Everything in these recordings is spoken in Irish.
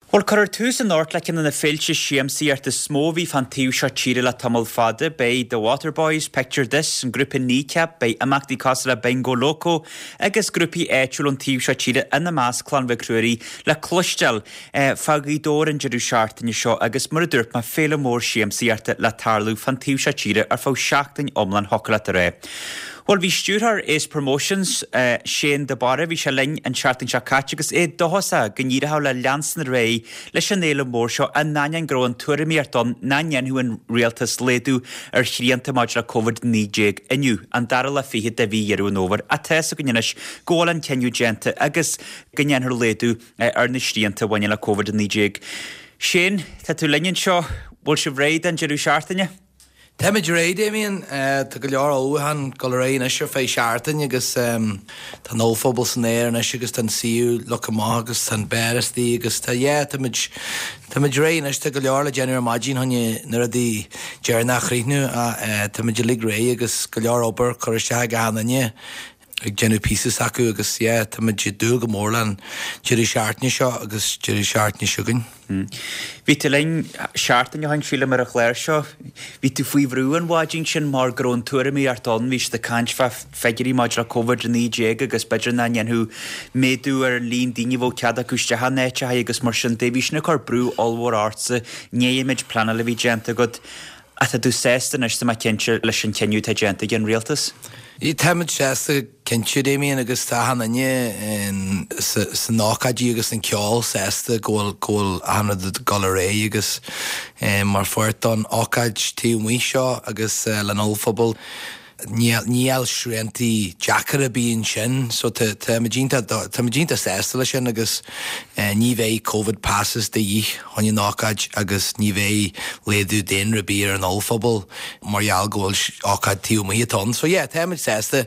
Wel cyrra'r tŵs yn ort lecyn yn y ffilch y siamsi ar dy smofi fan tiw sio tîril a tamol fada bei The Waterboys, Picture This, yn grwp yn Kneecap, bei ymach di cosla Bengo Loco, agos grwpi echwl yn tiw sio tîril yn y mas clan fe crwyri la clwystel ffag i dor yn jyrw siart yn y sio agos mwyr y dwrp mae ffeil y môr siamsi ar la tarlw fan tiw sio tîril ar ffaw siacht yn omlan hocl at y re. Wel, fi stwrhar is promotions Shane de Barre, fi sialyn yn siart yn siacach, agos dohosa gynnir hawl a lians yn y rei, leis yn neil y môr sio yn nanian gro yn tŵr mi arton, nanian hw yn realtas ledw yr chriant y modra COVID-19 ynyw, an daral a ffihyd de fi i'r yn ofar, a tes o gynnyrnys gol yn tenw gente, agos gynnian hyr ledw ar ny chriant y wanian a COVID-19. Shane, ta tu lynyn sio, bol sio vreid yn jyrw siart yn Temid rei, Damien, ta galior ohan golarei nisio fei siartan agus ta nolfobl sy'n eir nisio agus ta'n siw locama agus ta'n beresti agus ta temid rei nisio ta galior la genera magin honye nyradi jernach rihnu a temid lig rei agus galior ober korishia gahan anye ag genu pieces acu agus temid jidú gomorlan jiri siartni sio agus jiri siartni siogin. Vi te lein siartan jo hang fila mar a chléir sio. Vi te fwy vrúan wajing sin mar grón túra mi arton vís de canch fa fegiri madra COVID-19 agus bedra na nyan hu medú ar lín dini vo cada cúste ha necha ha agus mar sin devis na cor brú allwar artsa nye image plana le vi gente god a ta du sesta nes ta ma kenche leis an tenniu ta gente gen realtas. I temid siasta kenchu Damien agus ta hananye sa nácadí agus an ceol sesta gól hanad golarei agus mar fuirt an ácad tí mí seo agus lanolfobal níl srianti jacara bíon sin so ta magínta sesta le sin agus ní bheith COVID passes de dhí honne nácad agus ní bheith léadú den rabír an olfobal marall gól ácad tí mí atón so temid sesta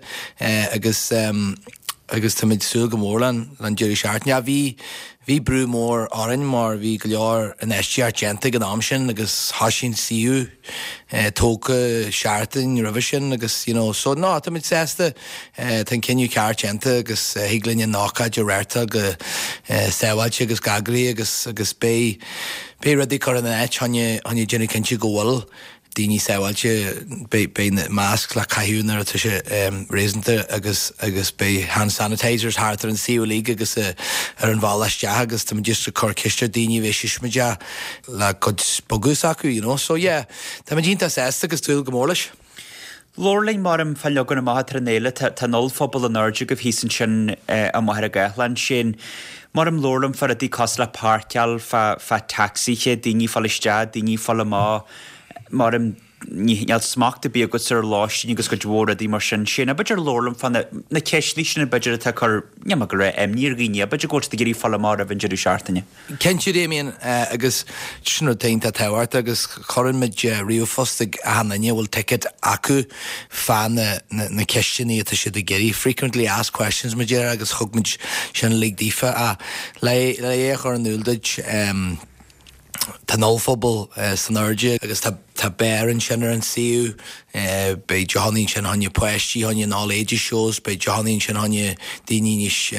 agus tamid súl gomórlan lan Jerry Shartnia vi brú mór orin mar vi gleor an esti argenta gan amsin agus hasin siu tóca Shartin revision agus so no tamid sesta tan kenniu argenta agus higlin yn náca Gerarta go sewalch agus gagri agus bei redi cor an ech honne Jenny kenchi gowl Dini sewalche bei mask la caiúnar a tuise réisanta agus bei hand sanitizers hartar an siú league agus ar an bhal leis deach agus tá just a cor ciiste daoine bheith siismeide le god bogus acu, so tá dínta sesta agus túil go mór leis. Lorling marm fallogan am maha trenéile tá nolfobal an urge go hísan sin a mahar a gaithlan sin marm lorlam far a dí cosla parcial fa taxi che dini faliste dini falama marm níl smachta bí go sir láistín agus go dúra dí mar sin a beidir lorlam fan na ceisní sin a beidir a chur neama go raibh níor gine a beidir go de gurí fallamar a bhain jeidir seartaine. Kenú Damien agus sinú taonnta táhairt agus chorann mid riú fostig a hanne bhfuil ticket acu fan na ceistíní a si de geirí frequently asked questions mid agus thugmid sin lig dífa a le chur an úldaid tá nolfobal san urge agus tá bearan sin ar an siú bei Johannín sin honne poisttí honne náléidir shows bei Johannín sin honne daoine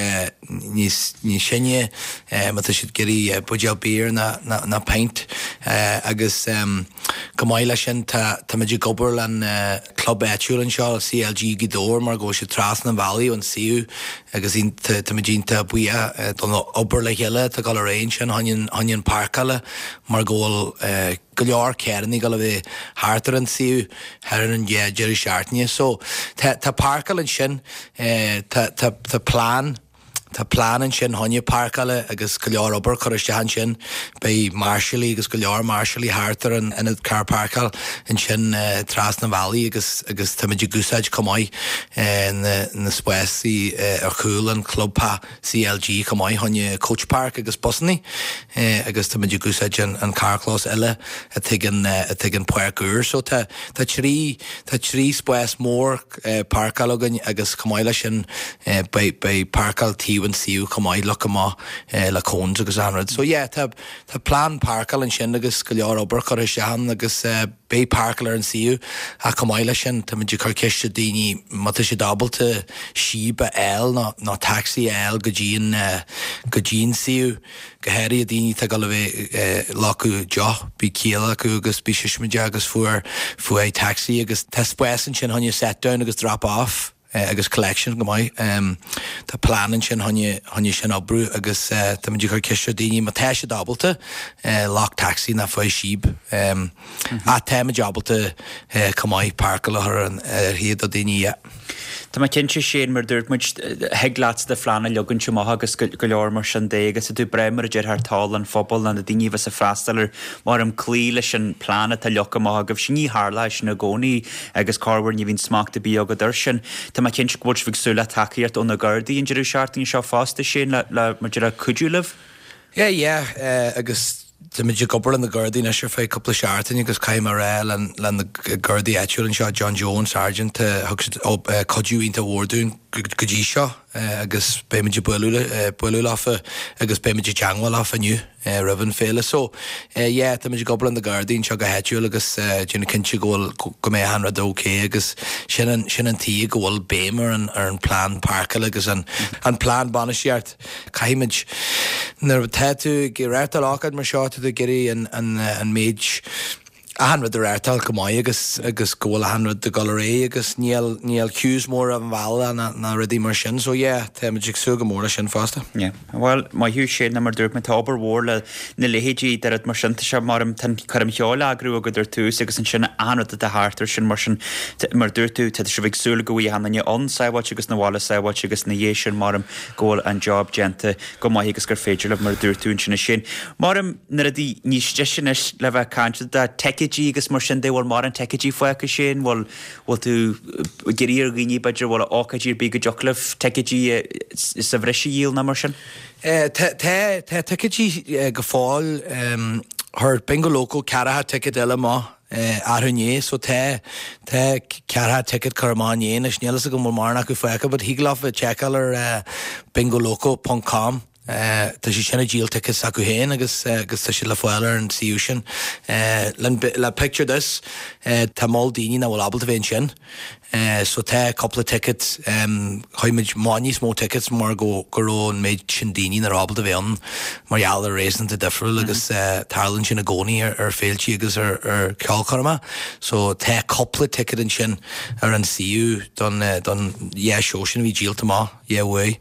níos sinne tá siad gurí buideal bír na paint agus go maiile sin tá meidir gobar an club éitiúil an seo CLG Gidór mar go se trás na Valley an siú agus tá meidínta buia don obair le heile tá gal réin sin honne parcala mar ggóil go leor cearnaí go le bheith hartar an siú ar an Jerry Shartnia so tá parcal an sin tá plán Tá plán an sin honne parcala agus go leor obair chuiste han sin bei Marshallí agus go leor Marshallí hartar an inad car parcal an sin trás na Valley agus tá meidir gúsáid comáid na spéisí ar chúil an clubpa CLG comáid honne Coach Park agus Bosní agus tá meidir gúsáid an carclás eile a tuigean puirgúr so tá trí spéis mór parcal agus comáile sin bei parcal tíh even siú comai lachama la cones agus anrad. So yeah, tá plan parkal an sin agus go leor obair chur sean agus bé parkal an siú a comai lei sin tá muidir chu ceiste daoine mata sé dabalta síba eil ná taxi eil go dín siú go heirí a daoine tá gal bheith lacu jo bí céala acu agus bí siismide agus fuair é taxi agus tá spuesan sin honne set down agus drop off agus collection go mai tá planan sin honne sin obrú agus tá muidir chu ceiste daoine má tá sé dabalta lach taxi na foioi síb a téime dabalta comai parkal an hiad a daoine. Tá mai cinse sé mar dúirt muid heglaat de flána legann se maith agus go leor mar sin dé agus a dú breimar a déir thtáil an fphobal na daoine bheits a freistallar mar an clí leis an plána tá lecha maith agah sin ní hála sin na gcónaí agus carhar ní bhín smachta bí agad ir sin. Tá mai cinse cuairt bhígsúla takeíart ón na Gardaí an deidir seaartting seo fásta sin le mar deidir a cuidúlah? Yeah, agus Tá muidir gobal an na Gardaí na seo fé coppla seaartain agus caiim ar le na Gardaí eitiúil an seo John Jones Sargent codú ínta bhórdún go dtí seo agus béimiidir buú láfa agus béimiidir teangáil láfa nniu rihan féile. So tá muidir gobal an na Gardaí seo go heitiúil agus dúna cinnte go mé hanra dócé agus sin an tí go bhfuil béimar ar an plán parkal agus an plán banisiart caiimiid nar tú go réirtar ácad mar seo tú geirí an méid a hanrad de réirtal go mai agus ggóil a hanrad de galeré agus níl cús mór an bhela na ruí mar sin, so tá muidir sú go mór sin fásta. Well, mai hiú sé na mar dúirt me tábar mhór le na lehéidí de mar sin se mar tan chum cheála agrú a go dúir túús agus an sinna anrad a háartar sin mar sin mar dúirtú te se bh súla goí hanna an saohhaid agus na bhála saohhaid agus na dhé sin marm ggóil an job genta go mai agus gur féidir le mar dúirtún sinna sin. Marm na a dí níos sin le bheith caiinte de teicetí agus mar sin bhfuil mar an teicetí foicha sin bhfuil tú geíar gíní beidir bhil ácaidír bí go deoclah teicetí sa bhreisi díal na mar sin? Tá teicetí go fáil thir bingo local cearatha teicet eile má arhuné, so tá cearatha teicet chumáné na snélas a go marnach go foicha, bud híglah checkal ar bingoloco.com. Tá sé sinna díal tickets acu héin agus tá sé le foiile an siú sin. Le picture this tá máil daoine na bhfuil abal a bhéin sin. So tá coppla tickets chuimiid máí smó tickets mar gorón méid sin daoine na abal a bhéan marall a rééisan a difriúil agus tarlann sin na gcónaí ar féiltí agus ar ceáilchorma. So tá coppla ticket an sin ar an siú don seo sin bhí díalta má bhé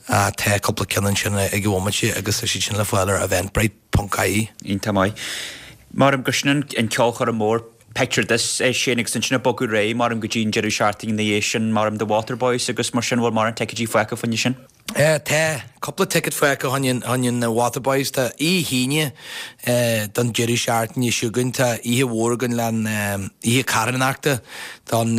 tá coppla cean sin ag bhhaimiid agus sé sin le foiile ar eventbrite.caí. Ínta mai. Mar am gusnan an ceáilchor mór picture this sin ag san sinna bogu ré mar am go dín jeú seaarting na dhé sin mar am de Waterboys agus mar sin bhfuil mar an teicetí foicha fanne sin? Tá coppla ticket foicha hain na Waterboys tá híine don jeú seaarting í siúgann tá ihe bhórgan le ihe caranachta don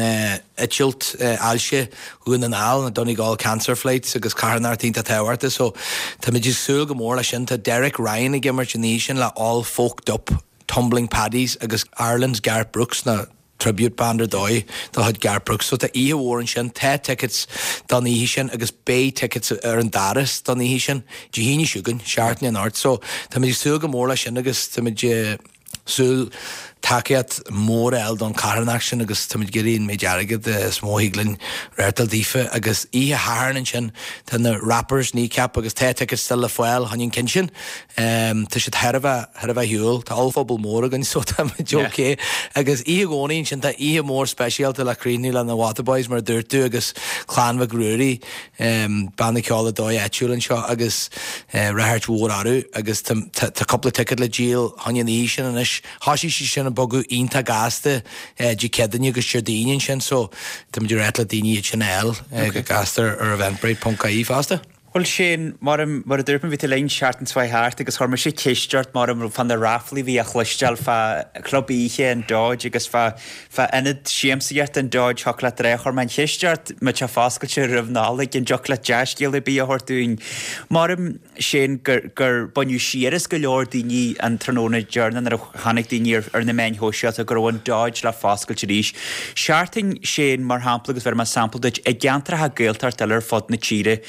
tilt ailse chuin an áil na donnig gáil cancer flights agus caranartínta táhairta, so tá muidir súil go mór le sin tá Derek Ryan ag gimmar sin le all folked up Tumbling Paddies agus Ireland's Garth Brooks na tribute bander dói tá had Garth Brooks, so tá ihe bhór an sin tá tickets don ihe sin agus bé tickets ar an daras don ihe sin híine siúgann seaartní an art, so tá muidir súil go mór le sin agus tá muidir súil takeíad mór eil don caranach sin agus tamid geíonn mé dearagad smóhíglann réirtal dífa agus ihe háan sin tá na rappers kneecap agus téitecha still le foiil hanin cin sin tá sé tharbh hiúil tá alfabal mór agan so joké agus ihe gcónaín sin tá ihe mór speisialta le críní le na Waterboys mar dúirtú agus chláánmha grúirí banna ceála dó éitiúlann seo agus réthart mhór arú agus tá coppla ticket le díal hanin í sin anis hasí sin bogu ínta gasta de cedanne agus seirdaíonn sin, so tá muidir réitla daoine sin eil go gastar ar eventbrite.caí fásta. Well sin mar a dúirpan bhí leon seaartan swaithart agus thuir mar sé céisteart mar fan na raflaí bhí a chluisteal fa clubíe an dóid agus fa inad siamsaíart an dóid chocolate réchor man céisteart me te fáscailte rihnála gin chocolate jazzgéal a bí a hortúin. Mar sin gur bunú siaras go leor daoine an tróna dearnan ar chanig daoine ar na main hóisiat a gur bhain dóid le fáscailte ríis. Seaarting sin mar hampla agus bhar mar sampleid ag geantartha gailtart ar fod na tíre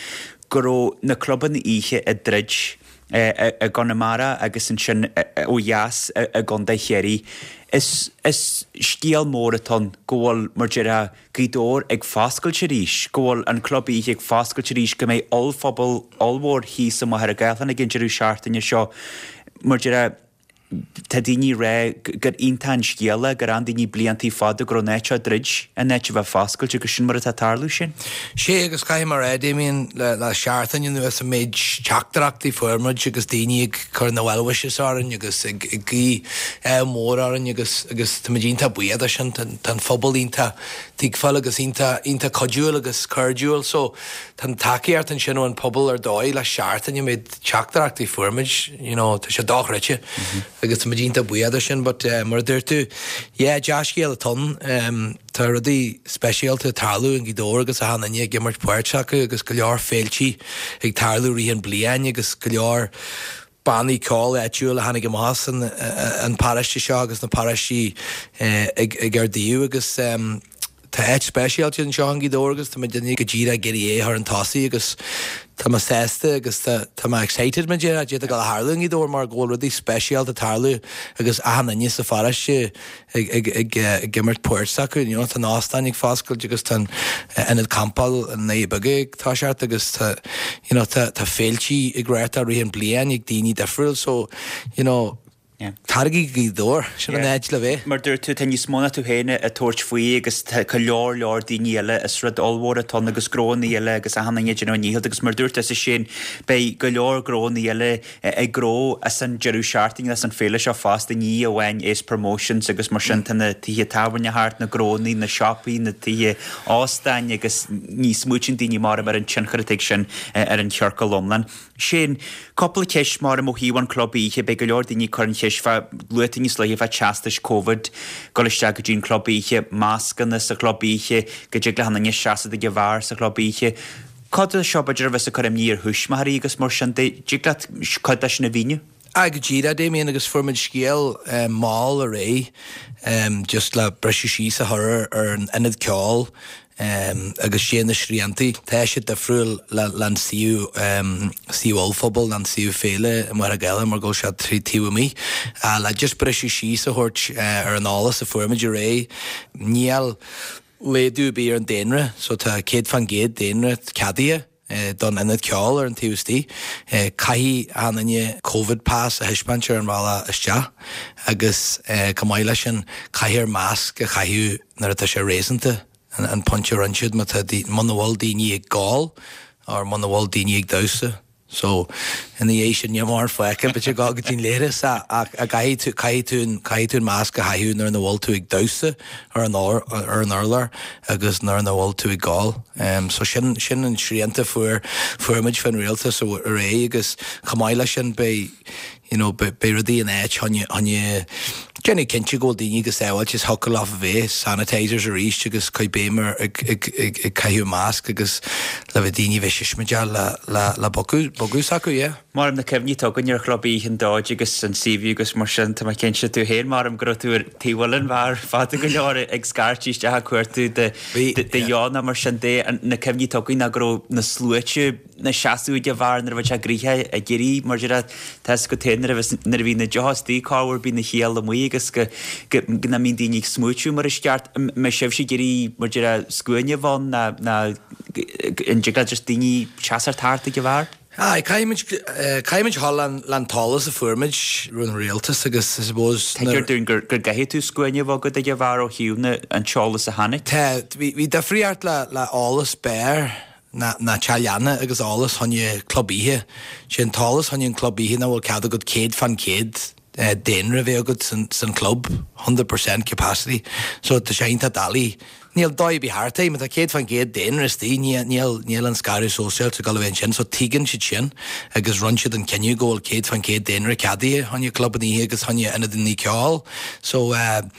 gro na cluban ihe a dridge a Gonamara agus an sin ó Yas a Gonda Chéri is stíal móraton góil mar dira gydor ag fáscail sirísh góil an club ihe ag fáscail sirísh go mé all phobal allwar hí sa mar a gaithan ag gingerú seartain seo mar dira tá daoine ré gur iontain sciala gur an daoine bliantí fada gro néitse dridge a néitse bheith fáscailte go sin mar a tarlú sin. Sé agus cai mar Damien le seaartain nu as a méid teachtarachtaí fuirmuid agus daoine ag chur na bhfuilhaiseáin agus ag gí móráin agus tamidínta buiad sin tan phobalínta tíagfáil agus ínta codúil agus curdúil so tan takeíart an sin an pobl ar dóid le seaartain méid teachtarachtaí fuirmuid tá sé dáreite agus madínta buiad sin, but mar dúirtu, deascéal a ton, tá rudí speisialta tarlú an gidó agus a hananne gimmart puirteacha agus go leor féiltí ag tarlú ríon blian agus go leor bannaí cáil éitiúil a hanig más an paraistí seo agus na paraistí ag ardíú agus tá éit speisialta an seo an gidó agus tá duine go ddíra geirí ar an tasaí agus tá má sésta agus tá má excited me dé a dé go Harlung idó mar ggóil rudí speisial a tarlú agus ahananne sa faraiste ag gimmart puirsacu tá nástain ag fáscail agus tan inad campal an nébage tá seart agus tá féiltí ag réirta rion blian ag daoine defriúil so Targi gydor, sy'n yn edrych le fe. Mae'r dŵr tu ten ysmona tu henne a torch fwy agos cylior di niele ys ryd olwar a ton agos gro niele agos a hanang edrych nhw'n nihil agos mae'r dŵr tu sy'n bei gylior gro niele e gro as yn gyrw siarting as yn ffeilish o fast a ni a wen is promotions agos mae'r sy'n tan y tihi tawr na hart na gro ni na shopi na tihi ostan agos ni smwchin di ni mar yn chynchrytig sy'n yn chyrcal omlan. Sy'n copl cesh mar am o hiwan club i be gylior di ni corn fa lueting is leif a chastis COVID golistag gyn club ihe maskan sa club ihe gejigla hanan ye shasa de gevar sa club ihe cod shop a jervis a corem year hush mahari gus morshante jiglat codash na vinu ag gira Damien agus formid scale mall array just la brushy sa horror ar an enid call agus sé na sríantaí tá sé de friúil lan siú allphobal lan siú féile mar a gaile mar go se trí tíí le just breisi sí a thuirt ar an álas a formid ré níall léadú bí ar an déanre so tá céad fan géad déanre cadia don enad ceáil ar an tíústí caihí ananne COVID pass a hispáintear an bhla iste agus comáile sin caihir másc a chaithú nar atá sé réasanta an punch ar an siúd ma tá manhil daoine ag gáil ar manhil daoine ag dausa so in the Asian mar feice but you got tín léras a caiithún másc a haithú nar na bhil tú ag dausa ar an orlar agus nar na bhil tú ag gáil so sin an sríanta fuairmid fan réalta so ré agus chamáile sin be rudí an éit hanne Jenny Kinchi go daoine agus éhil is hocail á bheith sanitisers a ríist agus cai bémar ag caiithú másc agus le bheith daoine bheith siismeide le bogus acu, Mar am na cefní tugann ar chlubí an dáid agus an síbhú agus mar sin tá cinse tú héin mar am gro túr tíhfuilin bhar fáta go leor ag scartíiste a cuairtú de dheánna mar sin dé na cefní tugann na gro na slúite na seaú de bhar nar bhaid a gríthe a géirí mar tes go téanaar nar bhí na deástíí cáhar bí na chéal am agus na mín daoine smúitiú mar is ceart me sibh sé géirí mar scuine bhain na in just daoine seaar tarta go bhar? Caiimiid hall lan talas a fuairmid rún réaltas agus I suppose Teir dún gur gaithí tú scuine bh go de bhar ó hiúna an teolalas a hanig? Bhí de fríart le álas béir na teanna agus álas tháinig clubíthe sin talas tháinig clubíthe na bhfuil cead a go céad fan céad déanra bheith agad san club 100% capacity so tá sé inta dalí níl dóibh bí hartaí me tá céad fan géad déanra tí níl an scairú sóisial sa galibhéin sin so tígann siad sin agus run siad an ceniu ggóil céad fan géad déanra cadaí tháinig club í agus tháinig inad in ní ceáil so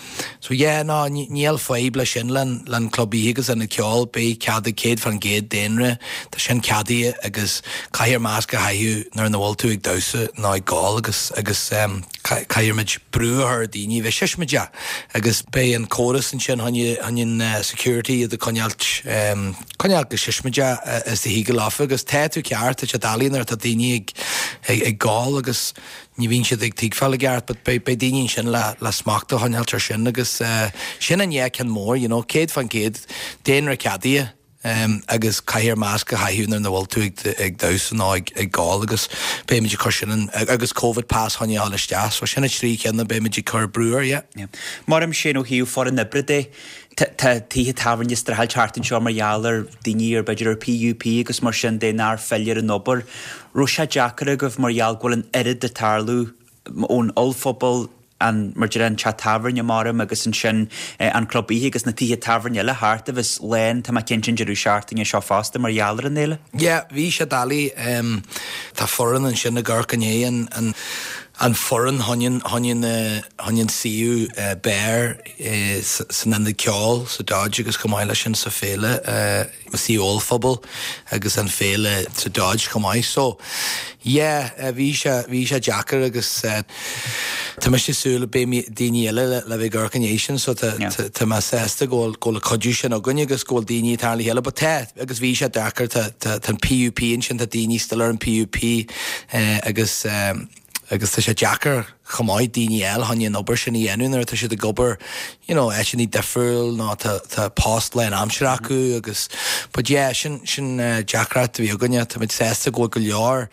níl faible sin lan clubí agus in na ceáil bé céad fan géad déanra tá sin cadaí agus caiithir másc a haithú nar na bhil tú ag dausa ná ag gáil agus caiirmid brúthir daoine bheith siismide agus bé an córas an sin hanin security a conealt go siismide is de hí go láfa agus téú ceart a dalíonar a daoine ag gáil agus ní bhín siad ag tíagfáil geart, but be daoine sin le smachta hanealtar sin agus sin an cen mór, céad fan céad déanra ceadaí agus caiir más go haithúnar na bhil tú ag dasan ag gáil agus béimiidir chu sin agus COVID pass haneáil isteas, so sinna trí ceanna béimiidir chur brúir, Mar am sin ó hiú for an nibridé tá títhe tahairne strathil chartan seo margheallar daoine ar beidir ar PUP agus mar sin déanaar fellir an obair. Ro sé deacara go bh margheall ghfuil an irid de tarlú ón olfobal an margir an chat tahairne maram agus an sin an clubí agus na títhe tahairne le háart a bheits lein tá cin sin dearú searting a seo fásta margheallar an éile? Bhí sé dalí tá foran an sin na gcarcané an foran hanin siú bear san an ceáil sa dáid agus comáile sin sa féle sí olfobal agus an féle sa dáid comáid. So bhí sé deacar agus tá me sé súla bé daoine eile le bheith gcarcané sin, so tá me sésta ggóil le codú sin a gunne agus ggóil daoine tálaí heile, but agus bhí sé deacar tá PUP in sin tá daoine still ar an PUP agus tá sé deacar chomáid daoine eile hain obair sin í dhéanúnar tá siad a gobar sin í defriúil ná tá post le an amsir acu agus sin deacrat bhí aganne tá mid sésta go leor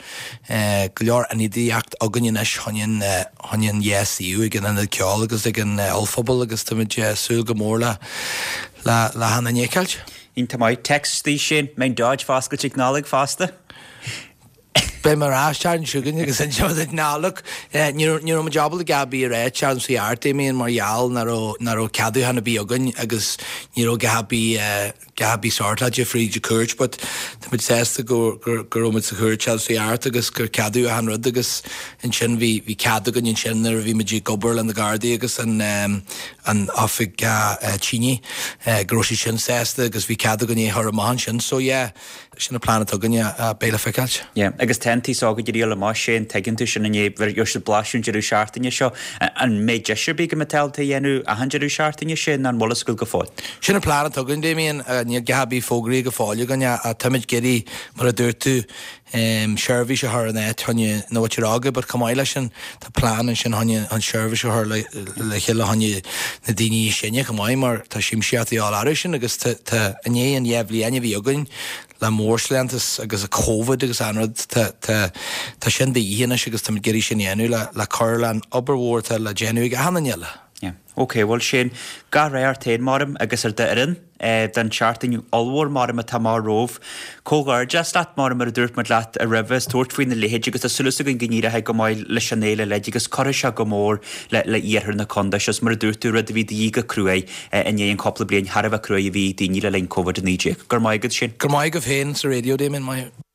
an idíocht aganne is hain ESU ag an ceáil agus ag an olfobal agus tá mid súil go mór le hana nécailt. Ínta maiid textí sin main dáid fásca technálaigh fásta? Be mar ástearn siúgan agus an seoid nálaach ní am jobbal a gabí a réit sean sa arte míon margheall nar ó ceadú hena bí agan agus ní gabí sáirtla de frí de cuairt, but tá mid sésta gurróid sa chuir se sa art agus gur ceadú a hanrad agus an sin bhí ceadú gan sin ar bhí meid gobar an na Gardaí agus an áfik Chini groí sin sésta agus bhí ceadú gan é thar amán sin, so sin na plánat agan béle feiceáilt. Agus tentí ága de díal má sé teginn tú sin é bhar jo se blaisiún dearú seaartaine seo an méid deisir bí go metelta dhéanú a han dearú seaartaine sin an molascoil go fáil. Sin na plánat agan déíon ní gahabí fógraí go fáile gan a tuid geirí mar a dúirtú seirbhí se th an tunne nóirága, bar comáile sin tá plán an sin an seirbhí se le chiile hanne na daoine sinne gomáid mar tá sim siatí áir sin agus ané an dhéhlí aine bhí agan le mórsleantas agus a COVID agus anrad tá sin de dhéana agus tá geirí sin dhéanú le choirlan oberhórta le déanú a hanaile. Ok, bhil sin gar réir téad marm agus ar deirin den charting allhór marm a tamá róh cógáir just leat marm ar dúirt mar leat a ribhes tuairt faoin na léhéid agus a sulas a gon gníire he go máil le senéile leid agus choir se go mór le íorthar na conda seos mar a dúirtú a bhí díga crué in éon coppla blion Harbh crué a bhí daoine le leon COVID-19. Gur maigad sin? Gur maigad féin sa radio déim in mai.